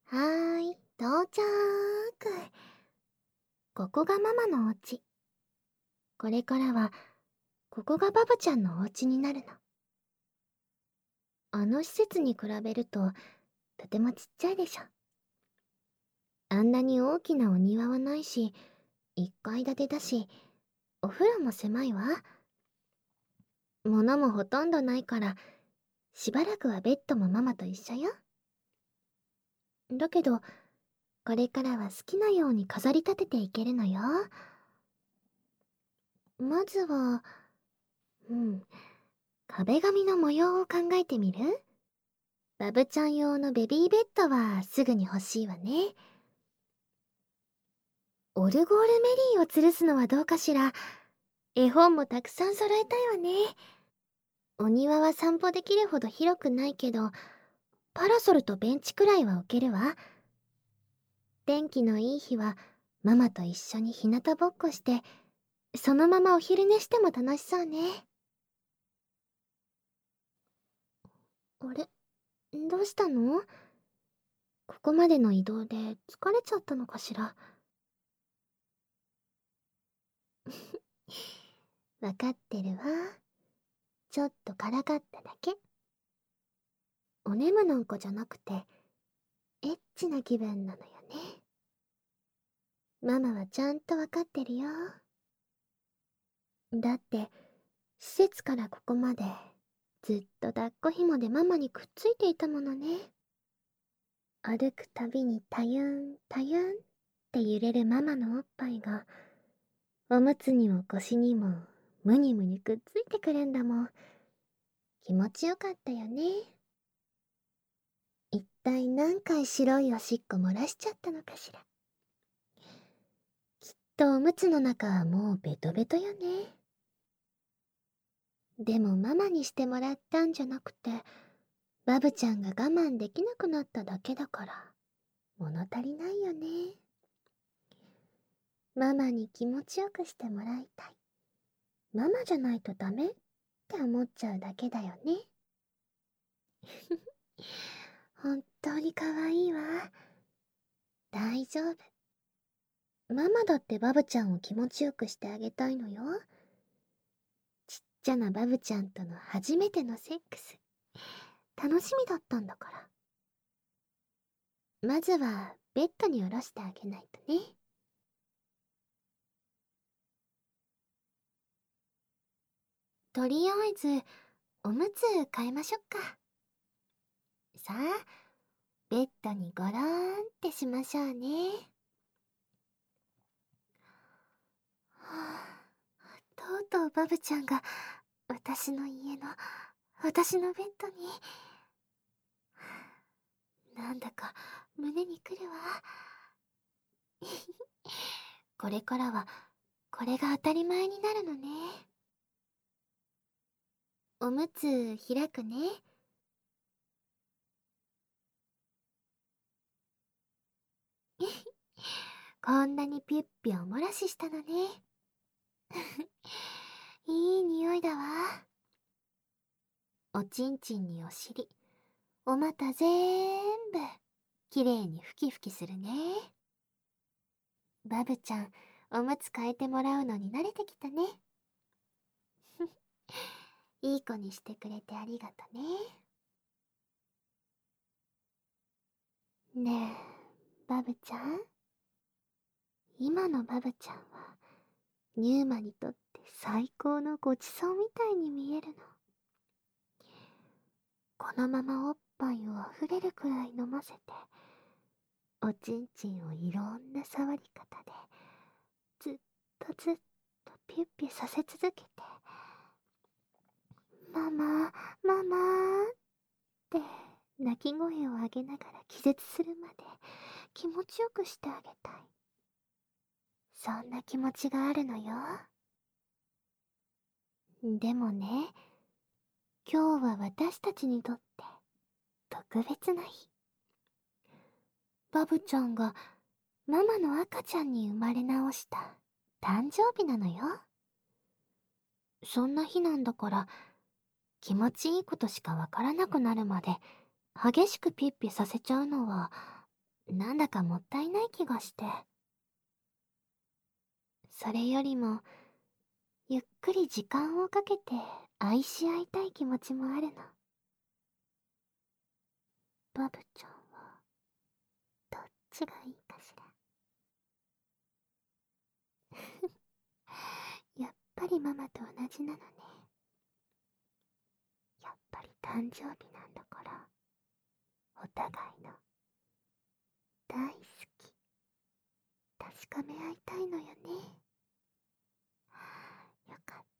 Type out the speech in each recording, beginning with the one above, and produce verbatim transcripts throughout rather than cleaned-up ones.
はーい、到着。ここがママのお家。これからは、ここがバブちゃんのお家になるの。あの施設に比べると、とてもちっちゃいでしょ。あんなに大きなお庭はないし、一階建てだし、お風呂も狭いわ。物もほとんどないから、しばらくはベッドもママと一緒よ。だけど、これからは好きなように飾り立てていけるのよ。まずは、うん、壁紙の模様を考えてみる？バブちゃん用のベビーベッドはすぐに欲しいわね。オルゴールメリーを吊るすのはどうかしら。絵本もたくさん揃えたいわね。お庭は散歩できるほど広くないけど、パラソルとベンチくらいは置けるわ。天気のいい日はママと一緒に日向ぼっこして、そのままお昼寝しても楽しそうね。あれ、どうしたの？ここまでの移動で疲れちゃったのかしら。わかってるわ。ちょっとからかっただけ。お眠なんかじゃなくて、エッチな気分なのよね。ママはちゃんとわかってるよ。だって、施設からここまで、ずっと抱っこ紐でママにくっついていたものね。歩くたびにたゆんたゆんって揺れるママのおっぱいが、おむつにも腰にもむにむにくっついてくるんだもん。気持ちよかったよね。一体何回白いおしっこ漏らしちゃったのかしら。きっとおむつの中はもうベトベトよね。でもママにしてもらったんじゃなくて、バブちゃんが我慢できなくなっただけだから、物足りないよね。ママに気持ちよくしてもらいたい。ママじゃないとダメって思っちゃうだけだよね。本当に可愛いわ。大丈夫。ママだってバブちゃんを気持ちよくしてあげたいのよ。ちっちゃなバブちゃんとの初めてのセックス。楽しみだったんだから。まずはベッドに下ろしてあげないとね。とりあえず、おむつ替えましょっか。さあ、ベッドにゴローンってしましょうね。はあ、とうとうバブちゃんが私の家の私のベッドに。なんだか胸にくるわ。これからはこれが当たり前になるのね。おむつ開くね。こんなにピュッピュお漏らししたのね。いい匂いだわ。おちんちんにお尻、お股ぜーんぶ、きれいにふきふきするね。バブちゃん、おむつ替えてもらうのに慣れてきたね。いい子にしてくれてありがとね。ねえ、バブちゃん。今のバブちゃんは、ニューマにとって最高のごちそうみたいに見えるの。このままおっぱいをあふれるくらい飲ませて、おちんちんをいろんな触り方で、ずっとずっとピュッピュさせ続けて、ママ、ママーって泣き声を上げながら気絶するまで気持ちよくしてあげたい。そんな気持ちがあるのよ。でもね、今日は私たちにとって特別な日。バブちゃんがママの赤ちゃんに生まれ直した誕生日なのよ。そんな日なんだから、気持ちいいことしかわからなくなるまで激しくピッピさせちゃうのはなんだかもったいない気がして。それよりも、ゆっくり時間をかけて愛し合いたい気持ちもあるの。バブちゃんは、どっちがいいかしら。やっぱりママと同じなのね。やっぱり誕生日なんだから、お互いの大好き、確かめ合いたいのよね。よかった。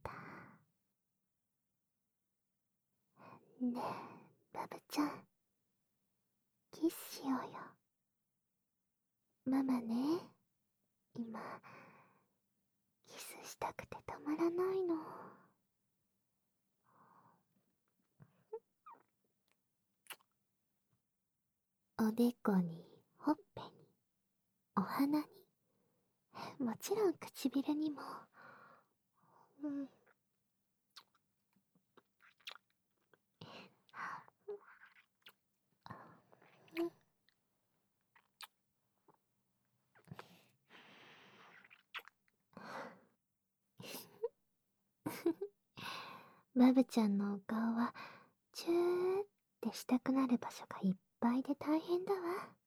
ねえ、バブちゃん、キスしようよ。ママね、今、キスしたくてたまらないの。おでこに、ほっぺに、お鼻に、もちろん唇にも。うん。バブちゃんのお顔は、チューってしたくなる場所がいっぱいで大変だわ。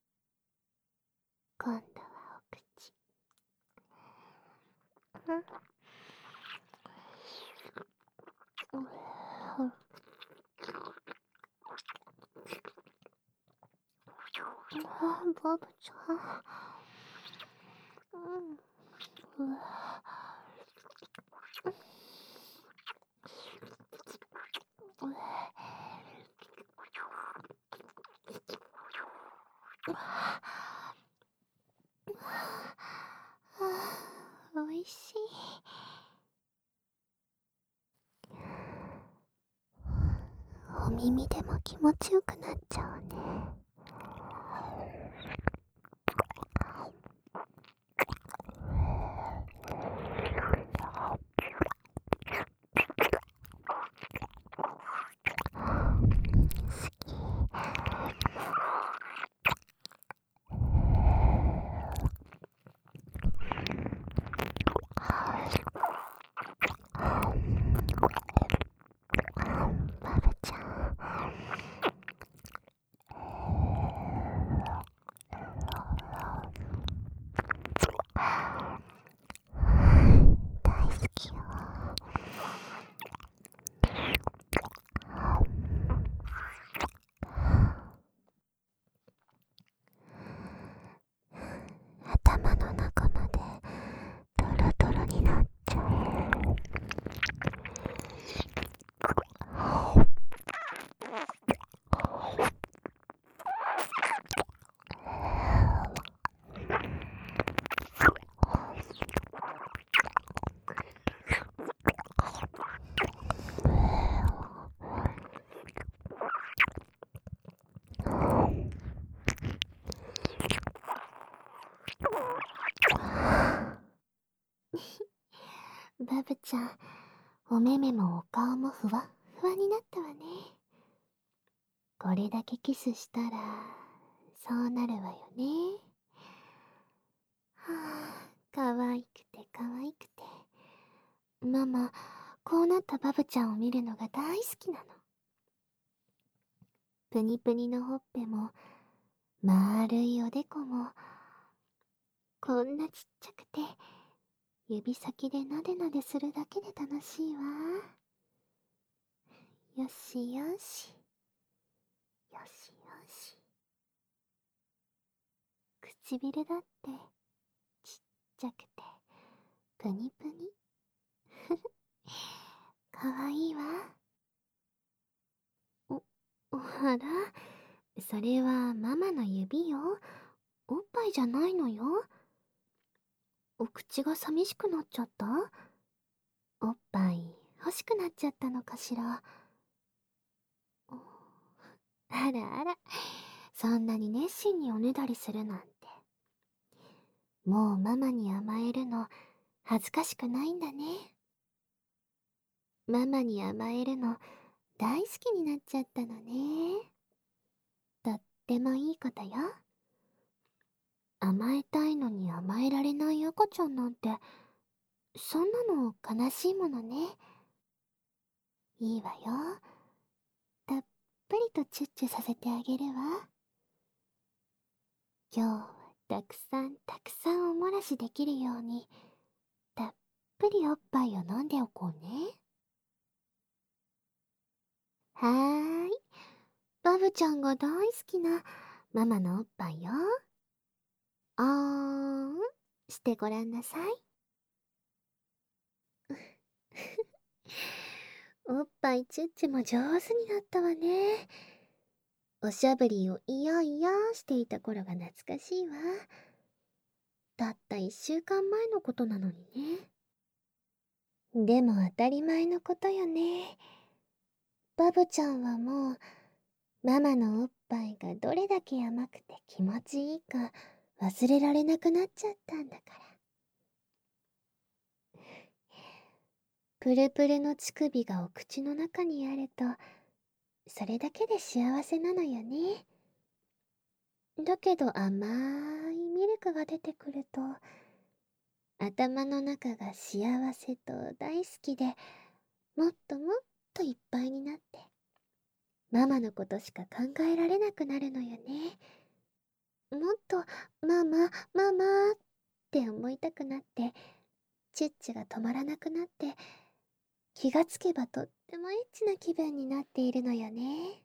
今度はお口。うん。あ、バブちゃん。うん。うわ。おいしい。お耳でも気持ちよくなっちゃうね。バブちゃん。大好きよ。頭の中までトロトロになっちゃう。バブちゃん、お目目もお顔もふわっふわになったわね。これだけキスしたら、そうなるわよね。はあ、かわいくてかわいくて。ママ、こうなったバブちゃんを見るのが大好きなの。プニプニのほっぺも、丸いおでこも、こんなちっちゃくて、指先でなでなでするだけで楽しいわ。よしよし。よしよし。唇だって、ちっちゃくて、ぷにぷに。ふふ。かわいいわ。お、あら、それはママの指よ。おっぱいじゃないのよ。お口が寂しくなっちゃった？おっぱい欲しくなっちゃったのかしら。あらあら、そんなに熱心におねだりするなんて。もうママに甘えるの恥ずかしくないんだね。ママに甘えるの大好きになっちゃったのね。とってもいいことよ。 甘えたいのに甘えられない赤ちゃんなんて、そんなの悲しいものね。いいわよ。たっぷりとチュッチュさせてあげるわ。今日はたくさんたくさんおもらしできるように、たっぷりおっぱいを飲んでおこうね。はーい。バブちゃんが大好きなママのおっぱいよ。あーんしてごらんなさい。おっぱいチュッチュも上手になったわね。おしゃぶりをいやいやしていた頃が懐かしいわ。たった一週間前のことなのにね。でも当たり前のことよね。バブちゃんはもう、ママのおっぱいがどれだけ甘くて気持ちいいか忘れられなくなっちゃったんだから。プルプルの乳首がお口の中にあると、それだけで幸せなのよね。だけど甘いミルクが出てくると、頭の中が幸せと大好きで、もっともっといっぱいになって、ママのことしか考えられなくなるのよね。もっとママ、ママって思いたくなって、チュッチュが止まらなくなって、気がつけばとってもエッチな気分になっているのよね。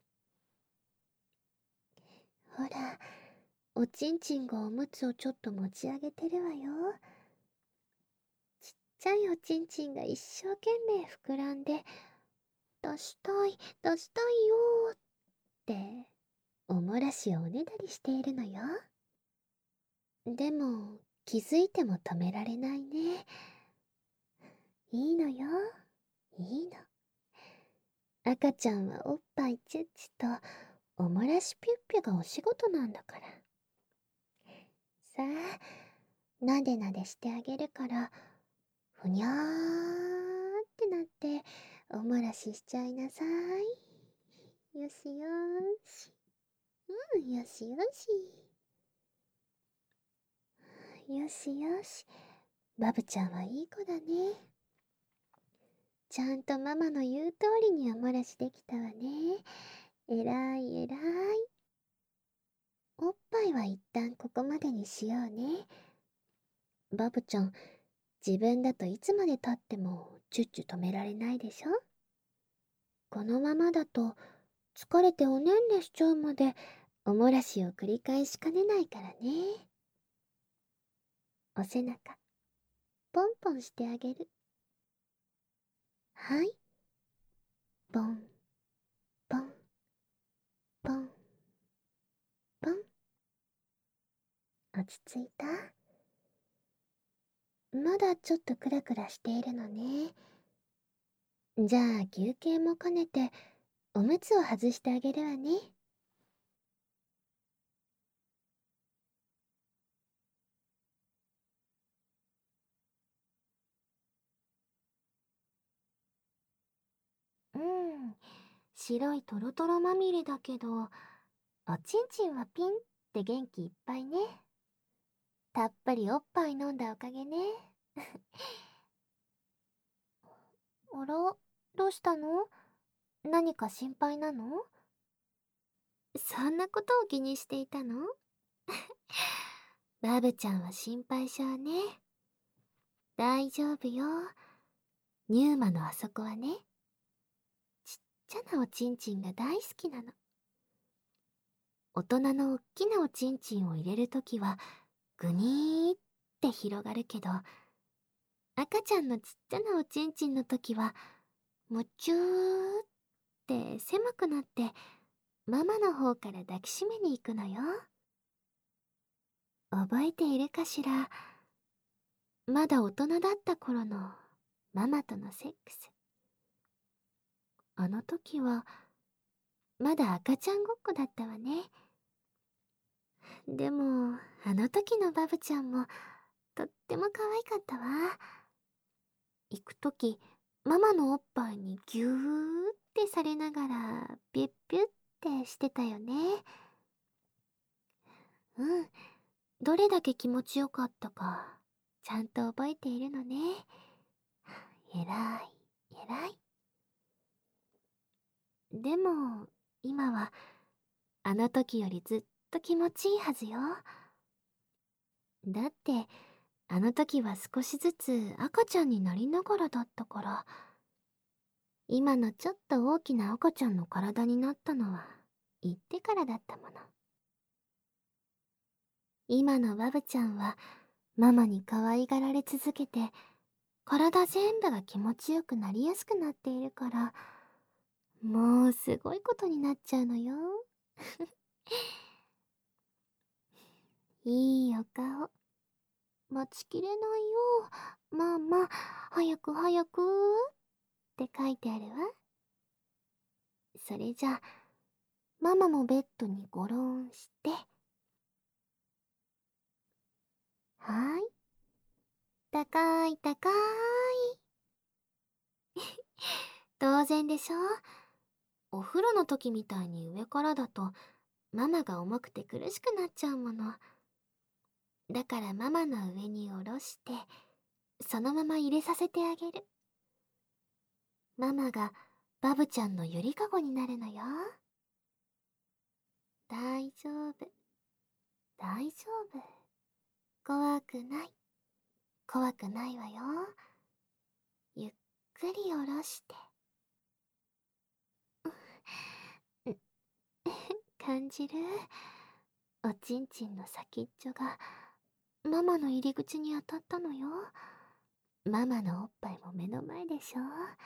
ほら、おちんちんがおむつをちょっと持ち上げてるわよ。ちっちゃいおちんちんが一生懸命膨らんで、出したい、出したいよーって、おもらしをおねだりしているのよ。でも、気づいても止められないね。いいのよ、いいの。赤ちゃんはおっぱいチュッチュと、おもらしピュッピュがお仕事なんだから。さあ、なでなでしてあげるから、ふにゃーってなって、おもらししちゃいなさい。よしよーし。うん、よしよし。よしよし。バブちゃんはいい子だね。ちゃんとママの言う通りにおもらしできたわね。えらいえらい。おっぱいは一旦ここまでにしようね。バブちゃん、自分だといつまで経ってもチュッチュ止められないでしょ。このままだと疲れておねんねしちゃうまでおもらしを繰り返しかねないからね。お背中、ポンポンしてあげる。はい。ポン、ポン、ポン、ポン。落ち着いた？まだちょっとクラクラしているのね。じゃあ休憩も兼ねておむつを外してあげるわね。うん、白いトロトロまみれだけど、おちんちんはピンって元気いっぱいね。たっぷりおっぱい飲んだおかげね。あら、どうしたの？何か心配なの？そんなことを気にしていたの？バブちゃんは心配性ね。大丈夫よ。ニューマのあそこはね、ちっちゃなおちんちんが大好きなの。大人のおっきなおちんちんを入れるときは、ぐにーって広がるけど、赤ちゃんのちっちゃなおちんちんのときは、むちゅーって狭くなって、ママの方から抱きしめに行くのよ。覚えているかしら？まだ大人だった頃のママとのセックス。あの時は、まだ赤ちゃんごっこだったわね。でも、あの時のバブちゃんも、とっても可愛かったわ。行くとき、ママのおっぱいにぎゅーってされながら、ピュッピュッってしてたよね。うん、 どれだけ気持ちよかったか、ちゃんと覚えているのね。えらい、えらい。でも、今は、あの時よりずっと気持ちいいはずよ。だって、あの時は少しずつ赤ちゃんになりながらだったから、今のちょっと大きな赤ちゃんの体になったのは、言ってからだったもの。今のバブちゃんは、ママに可愛がられ続けて、体全部が気持ちよくなりやすくなっているから、もうすごいことになっちゃうのよ。いいお顔。待ちきれないよ。ママ、早く早くって書いてあるわ。それじゃあ、ママもベッドにゴロンして。はーい。高い高い。当然でしょ。お風呂の時みたいに上からだと、ママが重くて苦しくなっちゃうもの。だからママの上に下ろして、そのまま入れさせてあげる。ママがバブちゃんのゆりかごになるのよ。大丈夫、大丈夫。怖くない。怖くないわよ。ゆっくり下ろして。感じる？おちんちんの先っちょがママの入り口に当たったのよ。ママのおっぱいも目の前でしょ。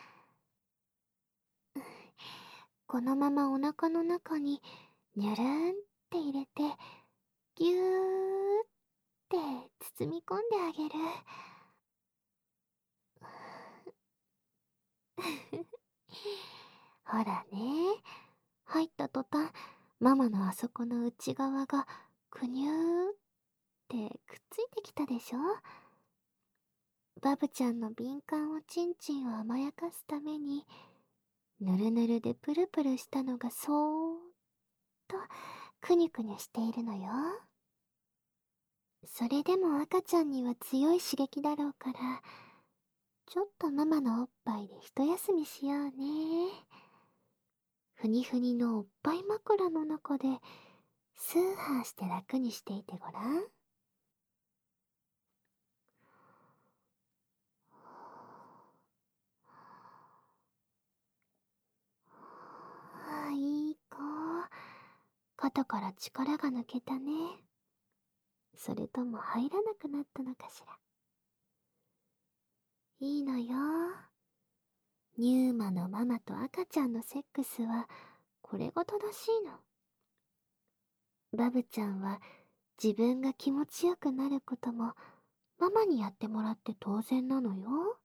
このままお腹の中にニュルンって入れてぎゅーって包み込んであげる。ほらね、入った途端ママのあそこの内側がくにゅーってくっついてきたでしょ。バブちゃんの敏感おちんちんを甘やかすために、ぬるぬるでプルプルしたのがそーっとくにゅくにゅしているのよ。それでも赤ちゃんには強い刺激だろうから、ちょっとママのおっぱいで一休みしようね。ふにふにのおっぱい枕の中でスーハーして楽にしていてごらん。ああ、いい子。肩から力が抜けたね。それとも入らなくなったのかしら。いいのよ。ニューマのママと赤ちゃんのセックスはこれが正しいの。バブちゃんは自分が気持ちよくなることもママにやってもらって当然なのよ。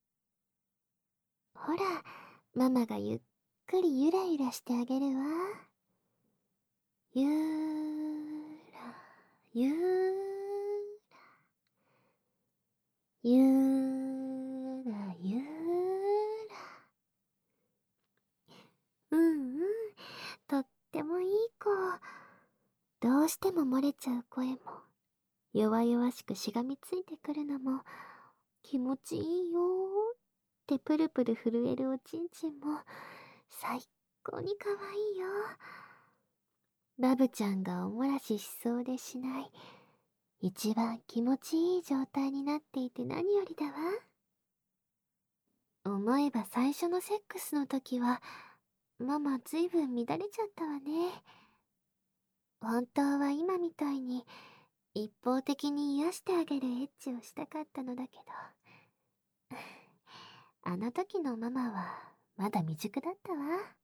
ほら、ママがゆっくりゆらゆらしてあげるわ。ゆーら、ゆーゆーらゆーら。うんうん、とってもいい子。どうしても漏れちゃう声も、弱々しくしがみついてくるのも、気持ちいいよーってプルプル震えるおちんちんも、最高にかわいいよ。バブちゃんがおもらししそうでしない、一番気持ちいい状態になっていて何よりだわ。思えば最初のセックスの時は、ママずいぶん乱れちゃったわね。本当は今みたいに一方的に癒してあげるエッチをしたかったのだけど、あの時のママはまだ未熟だったわ。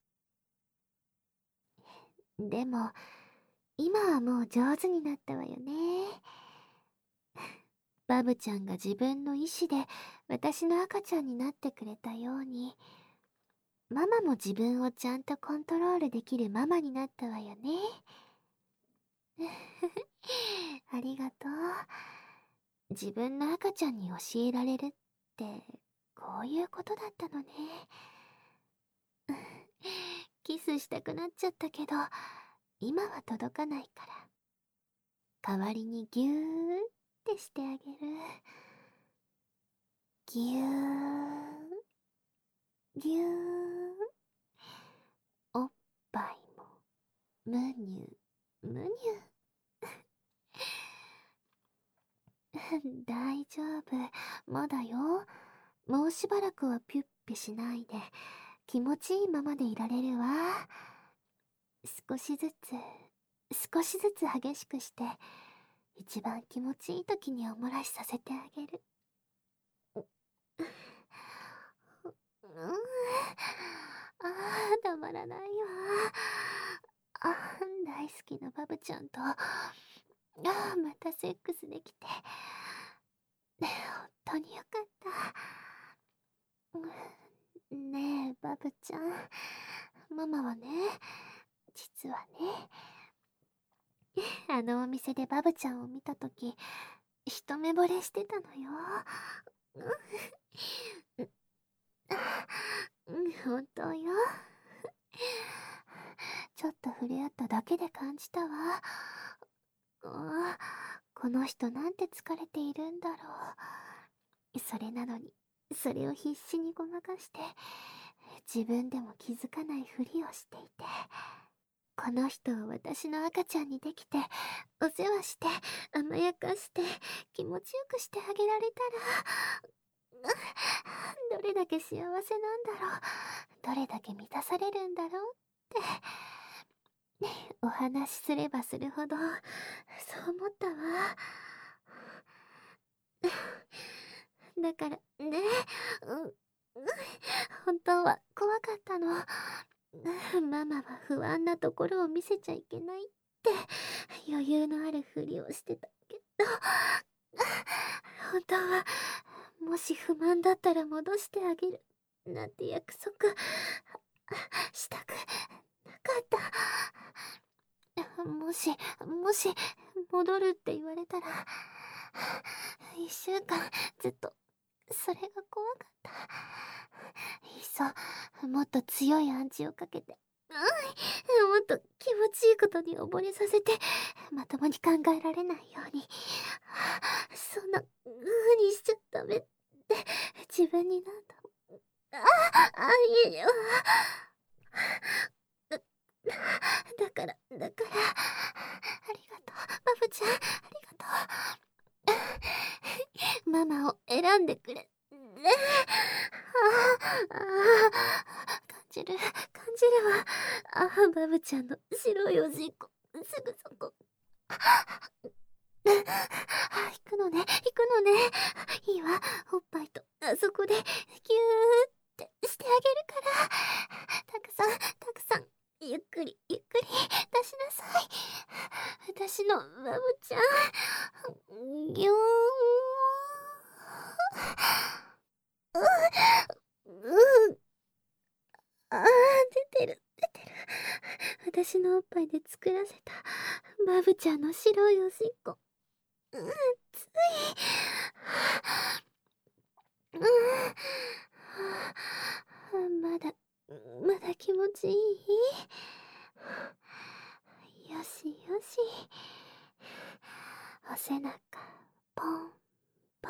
でも今はもう上手になったわよね。バブちゃんが自分の意志で私の赤ちゃんになってくれたように、ママも自分をちゃんとコントロールできるママになったわよね。ありがとう。自分の赤ちゃんに教えられるってこういうことだったのね。キスしたくなっちゃったけど今は届かないから代わりにぎゅーってしてあげる。ぎゅー、ぎゅー。おっぱいも、むにゅ、むにゅ。大丈夫。まだよ。もうしばらくはピュッピュしないで、気持ちいいままでいられるわ。少しずつ、少しずつ激しくして、一番気持ちいい時におもらしさせてあげる。うん。ああ、たまらないわ。ああ、大好きなバブちゃんと、ああ、またセックスできて、本当によかった。ねえ、バブちゃん。ママはね、実はね、あのお店でバブちゃんを見たとき、一目惚れしてたのよ。うん、本当よ。ちょっと触れ合っただけで感じたわ。あ、この人なんて疲れているんだろう。それなのに、それを必死にごまかして、自分でも気づかないふりをしていて。この人を私の赤ちゃんにできて、お世話して、甘やかして、気持ちよくしてあげられたら、どれだけ幸せなんだろう。どれだけ満たされるんだろうって、お話しすればするほど、そう思ったわ。だからね、うん、本当は怖かったの。ママは不安なところを見せちゃいけないって余裕のあるふりをしてたけど、本当はもし不満だったら戻してあげるなんて約束したくなかった。もしもし戻るって言われたら、一週間ずっとそれが怖かった。いっそもっと強い暗示をかけて、うん、もっと気持ちいいことに溺れさせて、まともに考えられないように、そんな風にしちゃダメって自分になんだもん。ああ、いいよ。だだから、だから、ありがとう、バブちゃん、ありがとう。ママを選んでくれ。ねえ。ああ、感じる、感じるわ。ああ、バブちゃんの白いおしっこ、すぐそこ。あ、行くのね、行くのね。いいわ、おっぱいと、あそこで、ぎゅーってしてあげるから。たくさん、たくさん、ゆっくり、ゆっくり、出しなさい。私のバブちゃん。ぎゅーん。うん。ああ、出てる、出てる。私のおっぱいで作らせた、バブちゃんの白いおしっこ。うん、つい。うん、まだ、まだ気持ちいい？よしよし。お背中、ポン、ポ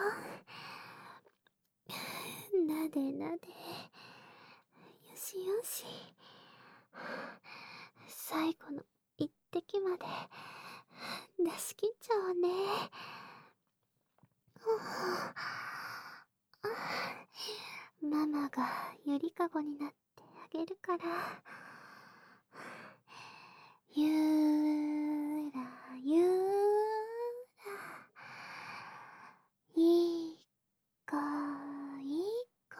ン。なでなで。よしよし。最後の一滴まで出し切っちゃおうね。ママがゆりかごになってあげるから。ゆーらゆーら、いい子いい子。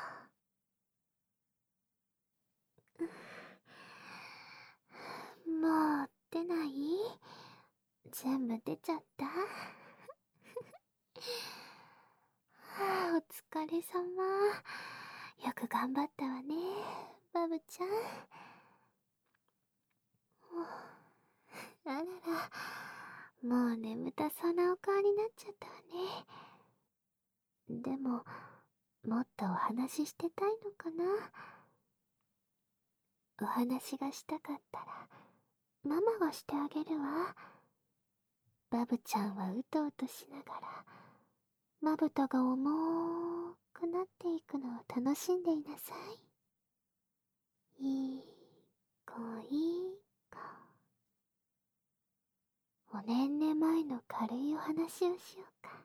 もう出ない？全部出ちゃった？はあ、お疲れ様。よく頑張ったわね、バブちゃん。あらら、もう眠たそうなお顔になっちゃったわね。でも、もっとお話ししてたいのかな。お話がしたかったら、ママがしてあげるわ。 バブちゃんはうとうとしながら、まぶたが重くなっていくのを楽しんでいなさい。いい子いい子。おねんね前の軽いお話をしようか。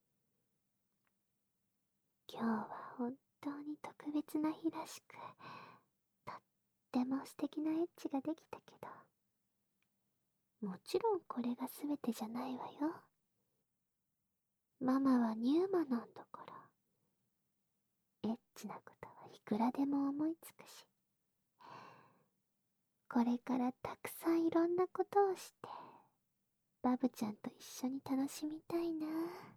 今日は本当に特別な日らしく、とっても素敵なエッチができたけど、もちろんこれが全てじゃないわよ。ママはニューマなんだから、エッチなことはいくらでも思いつくし、これからたくさんいろんなことをして、バブちゃんと一緒に楽しみたいな。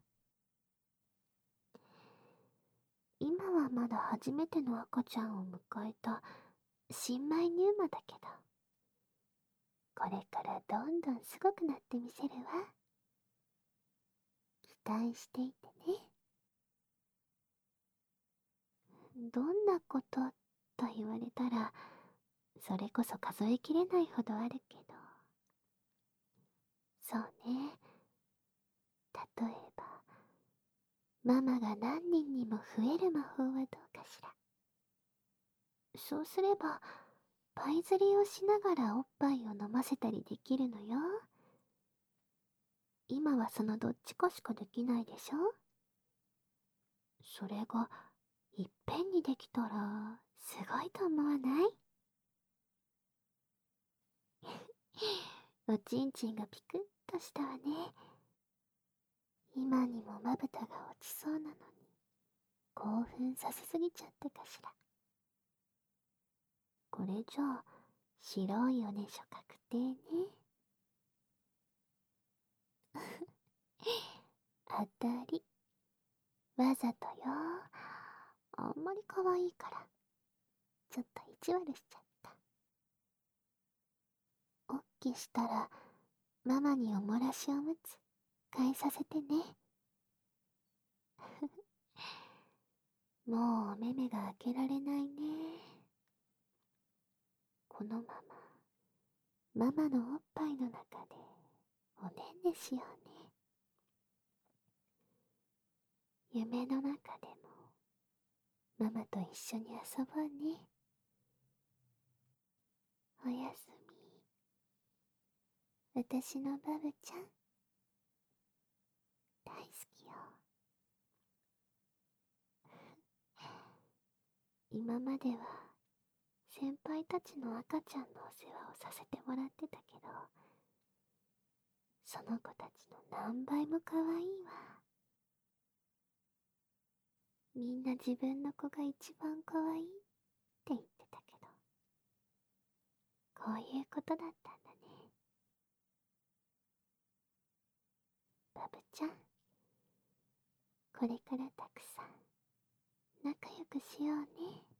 今はまだ初めての赤ちゃんを迎えた新米ニューマだけど、これからどんどんすごくなってみせるわ。期待していてね。どんなことと言われたら、それこそ数えきれないほどあるけど。そうね。例えば、ママが何人にも増える魔法はどうかしら。そうすれば、パイ釣りをしながらおっぱいを飲ませたりできるのよ。今はそのどっちかしかできないでしょ。それが、いっぺんにできたら、すごいと思わない？おちんちんがピクッとしたわね。今にもまぶたが落ちそうなのに、興奮させすぎちゃったかしら。これじゃあ、白いおねしょ確定ね。当たり。わざとよ。あんまり可愛いから、ちょっと意地悪しちゃった。おっきしたら、ママにおもらしおむつ、替えさせてね。もうお目目が開けられないね。このまま、ママのおっぱいの中で、おねんねしようね。夢の中でも、ママと一緒に遊ぼうね。おやすみ。私のバブちゃん、大好きよ。今までは、先輩たちの赤ちゃんのお世話をさせてもらってたけど、その子たちの何倍も可愛いわ。みんな自分の子が一番可愛いって言ってたけど、こういうことだったんだね。バブちゃん、これからたくさん仲良くしようね。